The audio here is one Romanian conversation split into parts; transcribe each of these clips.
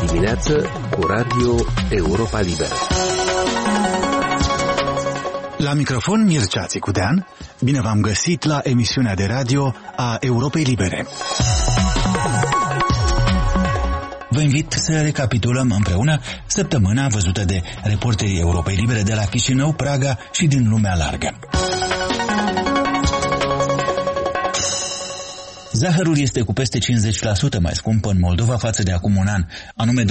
dimineață cu Radio Europa Liberă. La microfon Mircea Țicudean, bine v-am găsit la emisiunea de radio a Europei Libere. Vă invit să recapitulăm împreună săptămâna văzută de reporterii Europei Libere de la Chișinău, Praga și din lumea largă. Zahărul este cu peste 50% mai scump în Moldova față de acum un an, anume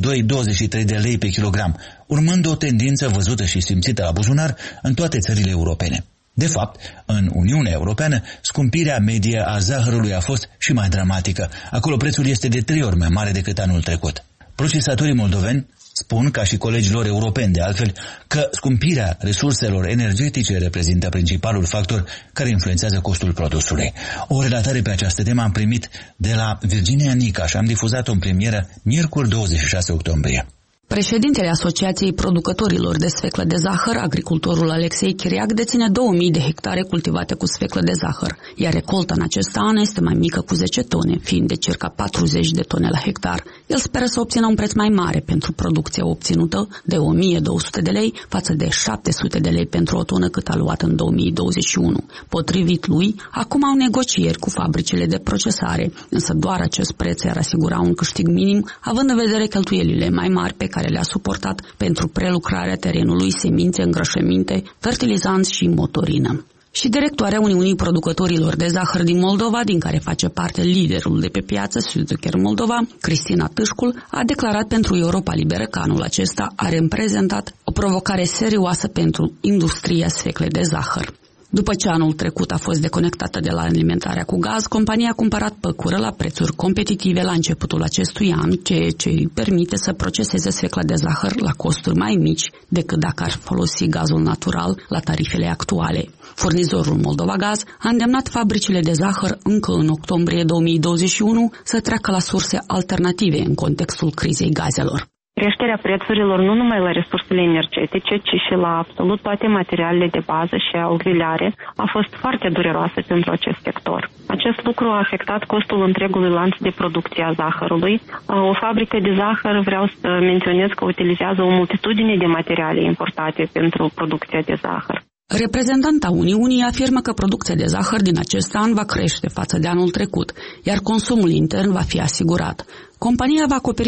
22-23 de lei pe kilogram, urmând o tendință văzută și simțită la buzunar în toate țările europene. De fapt, în Uniunea Europeană, scumpirea medie a zahărului a fost și mai dramatică. Acolo prețul este de 3 ori mai mare decât anul trecut. Procesatorii moldoveni spun, ca și colegii lor europeni de altfel, că scumpirea resurselor energetice reprezintă principalul factor care influențează costul produsului. O relatare pe această temă am primit de la Virginia Nica și am difuzat-o în premieră miercuri 26 octombrie. Președintele Asociației Producătorilor de Sfeclă de Zahăr, agricultorul Alexei Chiriac, deține 2000 de hectare cultivate cu sfeclă de zahăr, iar recolta în acest an este mai mică cu 10 tone, fiind de circa 40 de tone la hectar. El speră să obțină un preț mai mare pentru producția obținută de 1200 de lei față de 700 de lei pentru o tonă cât a luat în 2021. Potrivit lui, acum au negocieri cu fabricile de procesare, însă doar acest preț ar asigura un câștig minim, având în vedere cheltuielile mai mari pe care le-a suportat pentru prelucrarea terenului, semințe, îngrășăminte, fertilizanți și motorină. Și directoarea Uniunii Producătorilor de Zahăr din Moldova, din care face parte liderul de pe piață, Südzucker Moldova, Cristina Tâșcul, a declarat pentru Europa Liberă că anul acesta are reprezentat o provocare serioasă pentru industria sfeclei de zahăr. După ce anul trecut a fost deconectată de la alimentarea cu gaz, compania a cumpărat păcură la prețuri competitive la începutul acestui an, ceea ce îi permite să proceseze sfecla de zahăr la costuri mai mici decât dacă ar folosi gazul natural la tarifele actuale. Furnizorul Moldova Gaz a îndemnat fabricile de zahăr încă în octombrie 2021 să treacă la surse alternative în contextul crizei gazelor. Creșterea prețurilor nu numai la resursele energetice, ci și la absolut toate materialele de bază și auxiliare a fost foarte dureroasă pentru acest sector. Acest lucru a afectat costul întregului lanț de producție a zahărului. O fabrică de zahăr, vreau să menționez că utilizează o multitudine de materiale importate pentru producția de zahăr. Reprezentanta Uniunii afirmă că producția de zahăr din acest an va crește față de anul trecut, iar consumul intern va fi asigurat. Compania va acoperi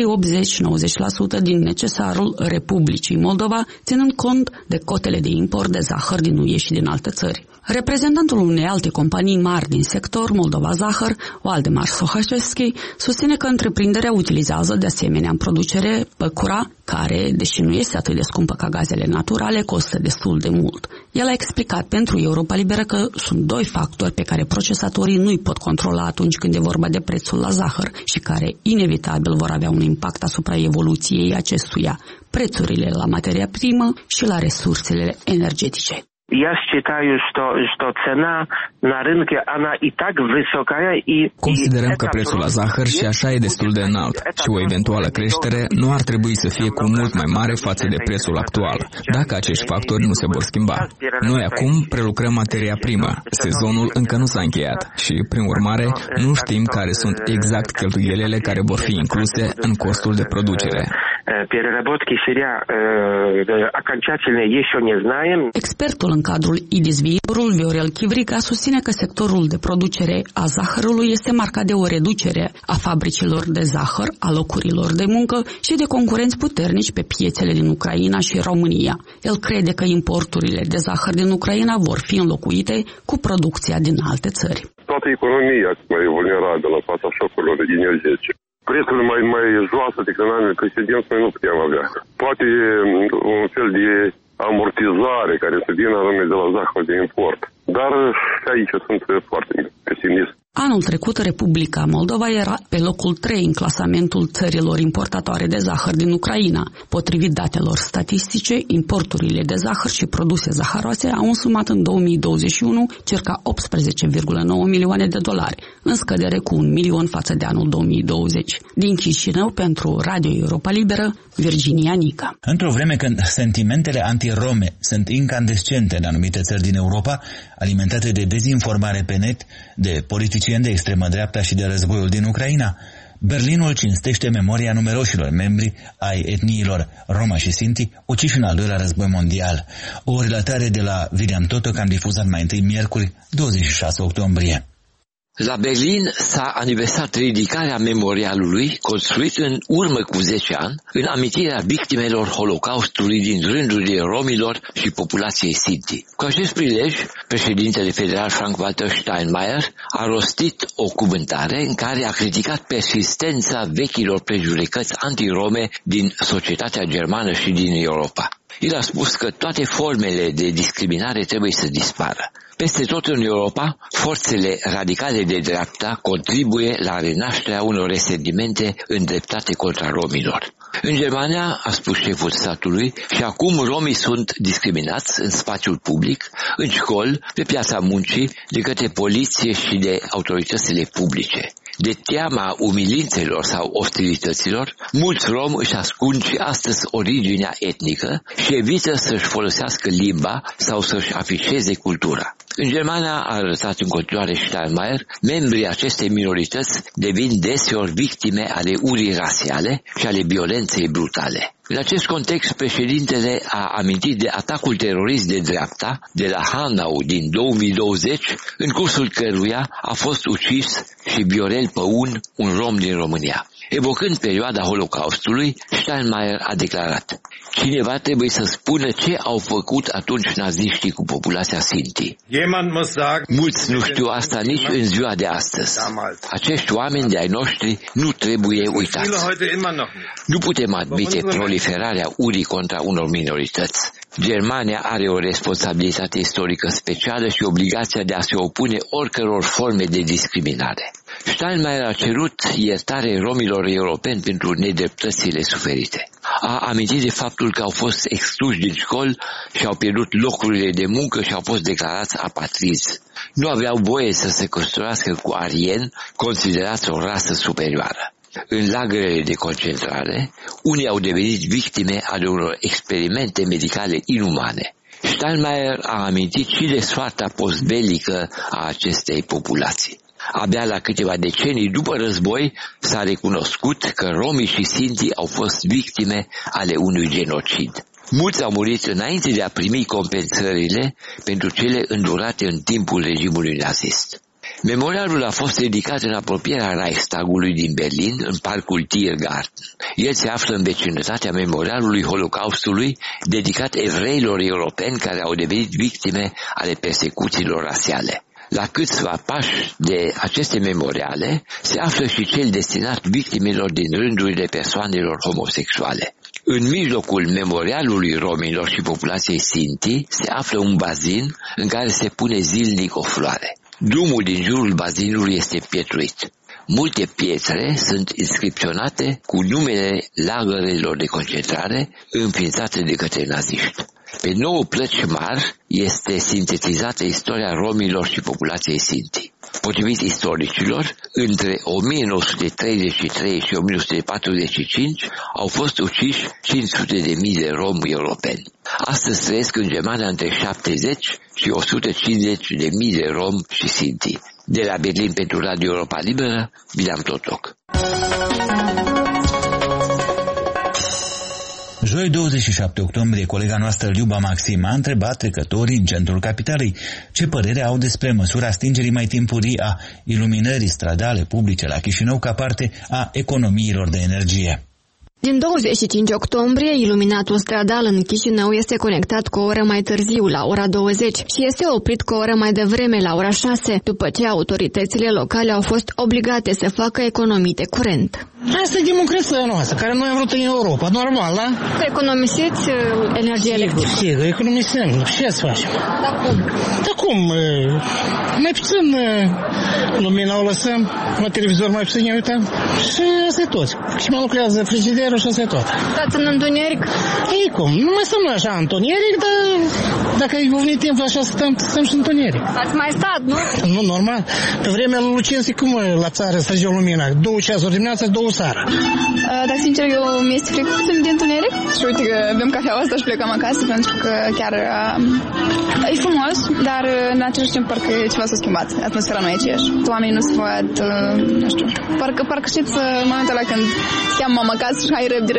80-90% din necesarul Republicii Moldova, ținând cont de cotele de import de zahăr din UE și din alte țări. Reprezentantul unei alte companii mari din sector, Moldova Zahăr, Waldemar Sohacevski, susține că întreprinderea utilizează de asemenea în producere păcura, care, deși nu este atât de scumpă ca gazele naturale, costă destul de mult. El a explicat pentru Europa Liberă că sunt 2 factori pe care procesatorii nu îi pot controla atunci când e vorba de prețul la zahăr și care inevitabil vor avea un impact asupra evoluției acestuia, prețurile la materia primă și la resursele energetice. Я считаю, что цена на рынке, она и так высокая, и... Considerăm că prețul la zahăr și așa e destul de înalt și o eventuală creștere nu ar trebui să fie cu mult mai mare față de prețul actual, dacă acești factori nu se vor schimba. Noi acum prelucrăm materia primă, sezonul încă nu s-a încheiat și, prin urmare, nu știm care sunt exact cheltuielile care vor fi incluse în costul de producere. Expertul în cadrul IDIS Viitorul, Viorel Chivrica, susține că sectorul de producere a zahărului este marcat de o reducere a fabricilor de zahăr, a locurilor de muncă și de concurenți puternici pe piețele din Ucraina și România. El crede că importurile de zahăr din Ucraina vor fi înlocuite cu producția din alte țări. Toată economia e vulnerabilă în fața șocurilor energetice. Prețurile mai joase decât în anul precedent noi nu puteam avea. Poate un fel de amortizare care să vină anume de la zahăr de import. Dar aici sunt foarte pesimist. Anul trecut, Republica Moldova era pe locul 3 în clasamentul țărilor importatoare de zahăr din Ucraina. Potrivit datelor statistice, importurile de zahăr și produse zahăroase au însumat în 2021 circa 18,9 milioane de dolari, în scădere cu 1 milion față de anul 2020. Din Chișinău, pentru Radio Europa Liberă, Virginia Nica. Într-o vreme când sentimentele anti-rome sunt incandescente în anumite țări din Europa, alimentate de dezinformare pe net, de politicieni de extremă dreapta și de războiul din Ucraina, Berlinul cinstește memoria numeroșilor membri ai etniilor Roma și Sinti, uciși în al doilea război mondial. O relatare de la William Totok am difuzat mai întâi miercuri, 26 octombrie. La Berlin s-a aniversat ridicarea memorialului construit în urmă cu 10 ani în amintirea victimelor Holocaustului din rândurile romilor și populației Sinti. Cu acest prilej, președintele federal Frank-Walter Steinmeier a rostit o cuvântare în care a criticat persistența vechilor prejudecăți antirome din societatea germană și din Europa. El a spus că toate formele de discriminare trebuie să dispară. Peste tot în Europa, forțele radicale de dreapta contribuie la renașterea unor resentimente îndreptate contra romilor. În Germania, a spus șeful statului, și acum romii sunt discriminați în spațiul public, în școli, pe piața muncii, de către poliție și de autoritățile publice. De teama umilințelor sau ostilităților, mulți romi își ascund și astăzi originea etnică și evită să-și folosească limba sau să-și afișeze cultura. În Germania, a arătat în continuare Steinmeier, membrii acestei minorități devin deseori victime ale urii rasiale și ale violenței brutale. În acest context, președintele a amintit de atacul terorist de dreapta de la Hanau din 2020, în cursul căruia a fost ucis și Viorel Păun, un rom din România. Evocând perioada Holocaustului, Steinmeier a declarat: cineva trebuie să spună ce au făcut atunci naziștii cu populația Sinti. Mulți nu știu asta nici în ziua de astăzi. Acești oameni de ai noștri nu trebuie uitați. Nu putem admite proliferarea urii contra unor minorități. Germania are o responsabilitate istorică specială și obligația de a se opune oricăror forme de discriminare. Steinmeier a cerut iertare romilor europeni pentru nedreptățile suferite. A amintit de faptul că au fost excluși din școli și au pierdut locurile de muncă și au fost declarați apatrizi. Nu aveau voie să se căsătorească cu arieni, considerați o rasă superioară. În lagărele de concentrare, unii au devenit victime ale unor experimente medicale inumane. Steinmeier a amintit și de soarta postbelică a acestei populații. Abia la câteva decenii după război s-a recunoscut că romii și sintii au fost victime ale unui genocid. Mulți au murit înainte de a primi compensările pentru cele îndurate în timpul regimului nazist. Memorialul a fost ridicat în apropierea Reichstagului din Berlin, în parcul Tiergarten. El se află în vecinătatea memorialului Holocaustului, dedicat evreilor europeni care au devenit victime ale persecuțiilor rasiale. La câțiva pași de aceste memoriale se află și cel destinat victimelor din rândurile persoanelor homosexuale. În mijlocul memorialului romilor și populației Sinti se află un bazin în care se pune zilnic o floare. Drumul din jurul bazinului este pietruit. Multe pietre sunt inscripționate cu numele lagărelor de concentrare înființate de către naziști. Pe 9 plăci mari este sintetizată istoria romilor și populației Sinti. Potrivit istoricilor, între 1933 și 1945 au fost uciși 500.000 de romi europeni. Astăzi trăiesc în Germania între 70 și 150.000 de romi și Sinti. De la Berlin pentru Radio Europa Liberă, William Totok. Joi 27 octombrie, colega noastră Liuba Maxim a întrebat trecătorii în centrul capitalei ce părere au despre măsura stingerii mai timpurii a iluminării stradale publice la Chișinău ca parte a economiilor de energie. Din 25 octombrie, iluminatul stradal în Chișinău este conectat cu o oră mai târziu, la ora 20, și este oprit cu o oră mai devreme, la ora 6, după ce autoritățile locale au fost obligate să facă economii de curent. Asta e democrația noastră, care noi am vrut în Europa, normal, da? Economisiți energie electrică? Sigur, economisim. Ce să facem? Da cum? Mai puțin lumina o lăsăm, la televizor mai puțin ne uităm și asta e tot. Și mai lucrează frigiderul, cerul și asta tot. Stați în întuneric? Ei cum, nu mai stăm așa întuneric, dar dacă ai venit timp așa stăm și întuneric. Ați mai stat, nu? Nu, normal. Pe vremea lui Lucensi, cum la țară stăgeau lumina? 2 ceasuri dimineața, 2 seara. Dar sincer, eu mi-este frică puțin de întuneric. Și uite că bem cafeaua asta și plecăm acasă, pentru că chiar e frumos, dar în același timp parcă ceva s-a schimbat. Atmosfera nu e aceeași. Oamenii nu se văd, nu știu. Parcă știți momentul ăla când îți cheamă mama acasă și hai răbdi.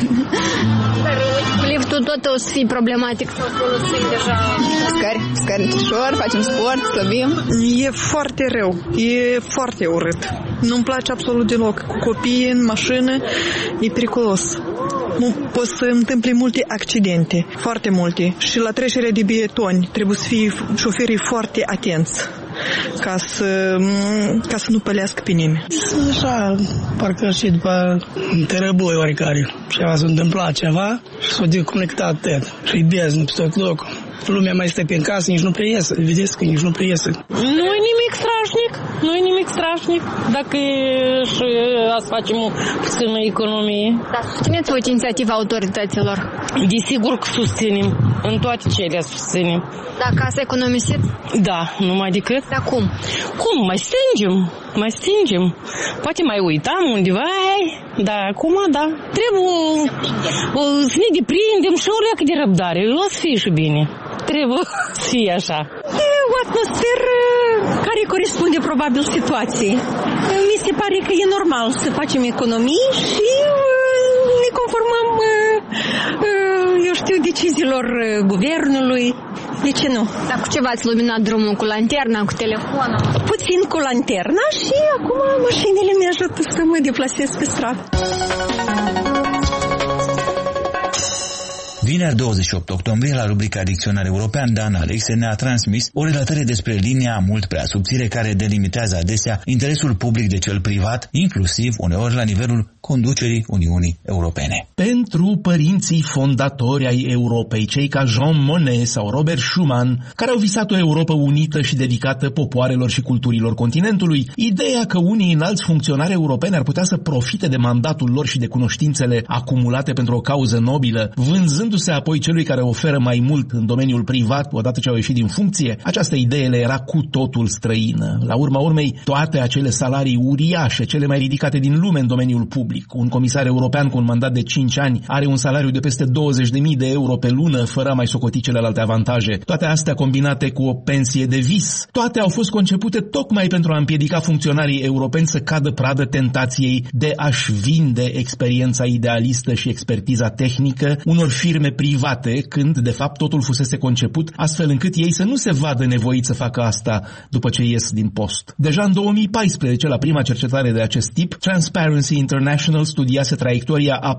Cu liftul tot o să fie problematic să folosim deja. Scări ușor, facem sport, slăbim. E foarte rău, e foarte urât. Nu-mi place absolut deloc. Cu copiii în mașină e periculos. Pot să întâmple multe accidente, foarte multe. Și la trecerea de bietoni trebuie să fie șoferii foarte atenți ca să nu pălească pe nimeni. Așa, parcă și după un răboi oricare. Ceva s-a întâmplat ceva și s-a deconectat tot. Și-i beznă pe tot locul. Lumea mai stă pe casă, nici nu prea iese. Vedeți că nici nu prea iese. Nu e nimic strașnic. Dacă și azi facem o puțină economie. Dar susțineți voi inițiativa autorităților? Desigur că susținem. În toate cele susținem. Dar ca să economisiți? Da, numai decât. Dar cum? Cum? Mai stingem. Poate mai uitam undeva, dar acum, da. Trebuie să ne deprindem și o leacă de răbdare. O să fie și bine. Trebuie să fie așa. E o atmosferă care corespunde probabil situației. Mi se pare că e normal să facem economii și ne conformăm, eu știu, deciziilor guvernului. De ce nu? Dar cu ce v-ați luminat drumul? Cu lanterna, cu telefonul? Puțin cu lanterna și acum mașinile mi ajută să mă deplasez pe stradă. Vineri 28 octombrie, la rubrica Dicționar European, Dan Alexe ne-a transmis o relatare despre linia mult prea subțire care delimitează adesea interesul public de cel privat, inclusiv uneori la nivelul conducerii Uniunii Europene. Pentru părinții fondatori ai Europei, cei ca Jean Monnet sau Robert Schuman, care au visat o Europă unită și dedicată popoarelor și culturilor continentului, ideea că unii înalți funcționari europeni ar putea să profite de mandatul lor și de cunoștințele acumulate pentru o cauză nobilă, vânzându-se apoi celui care oferă mai mult în domeniul privat odată ce au ieșit din funcție, această idee le era cu totul străină. La urma urmei, toate acele salarii uriașe, cele mai ridicate din lume în domeniul public. Un comisar european cu un mandat de 5 ani are un salariu de peste 20.000 de euro pe lună, fără a mai socoti celelalte avantaje. Toate astea combinate cu o pensie de vis. Toate au fost concepute tocmai pentru a împiedica funcționarii europeni să cadă pradă tentației de a-și vinde experiența idealistă și expertiza tehnică unor firme private, când, de fapt, totul fusese conceput astfel încât ei să nu se vadă nevoiți să facă asta după ce ies din post. Deja în 2014, la prima cercetare de acest tip, Transparency International studiase traiectoria a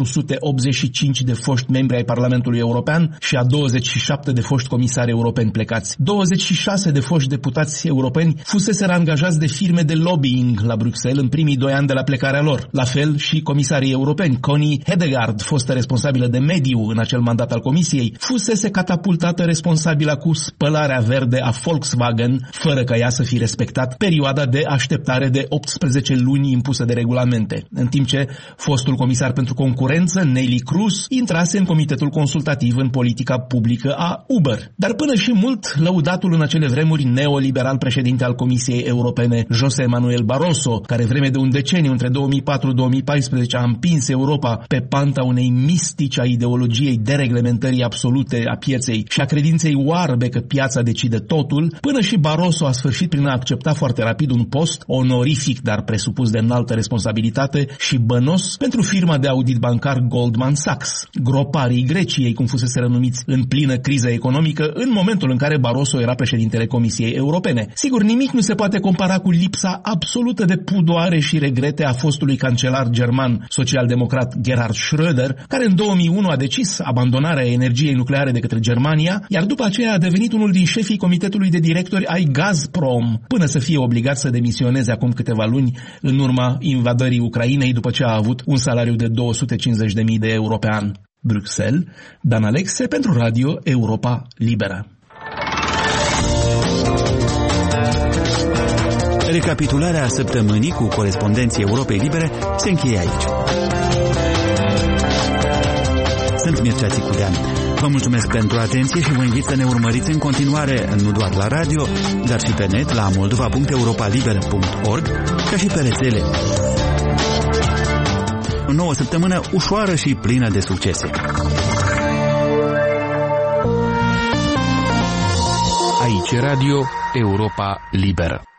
485 de foști membri ai Parlamentului European și a 27 de foști comisari europeni plecați. 26 de foști deputați europeni fuseseră angajați de firme de lobbying la Bruxelles în primii 2 ani de la plecarea lor. La fel și comisarii europeni. Connie Hedegaard, fostă responsabilă de mediu în acel mandat al Comisiei, fusese catapultată responsabilă cu spălarea verde a Volkswagen, fără ca ea să fi respectat perioada de așteptare de 18 luni impusă de regulamente. În timp ce fostul comisar pentru concurență, Neelie Kroes, intrase în comitetul consultativ în politica publică a Uber. Dar până și mult lăudatul în acele vremuri neoliberal președinte al Comisiei Europene, José Manuel Barroso, care vreme de un deceniu între 2004-2014 a împins Europa pe panta unei mistici a ideologiei dereglementării absolute a pieței și a credinței oarbe că piața decide totul, până și Barroso a sfârșit prin a accepta foarte rapid un post onorific, dar presupus de înaltă responsabilitate și bănos pentru firma de audit bancar Goldman Sachs, groparii Greciei, cum fusese renumiți în plină criză economică, în momentul în care Barroso era președintele Comisiei Europene. Sigur, nimic nu se poate compara cu lipsa absolută de pudoare și regrete a fostului cancelar german social-democrat Gerhard Schröder, care în 2001 a decis abandonarea energiei nucleare de către Germania, iar după aceea a devenit unul din șefii comitetului de directori ai Gazprom, până să fie obligat să demisioneze acum câteva luni în urma invadării Ucrainei, după ce a avut un salariu de 250.000 de euro pe an. Bruxelles, Dan Alexe pentru Radio Europa Liberă. Recapitularea săptămânii cu corespondenții Europei Libere se încheie aici. Sunt Mircea Țicudean. Vă mulțumesc pentru atenție și vă invit să ne urmăriți în continuare, nu doar la radio, dar și pe net la moldova.europaliber.org, ca și pe rețele. O nouă săptămână ușoară și plină de succese. Aici Radio Europa Liberă.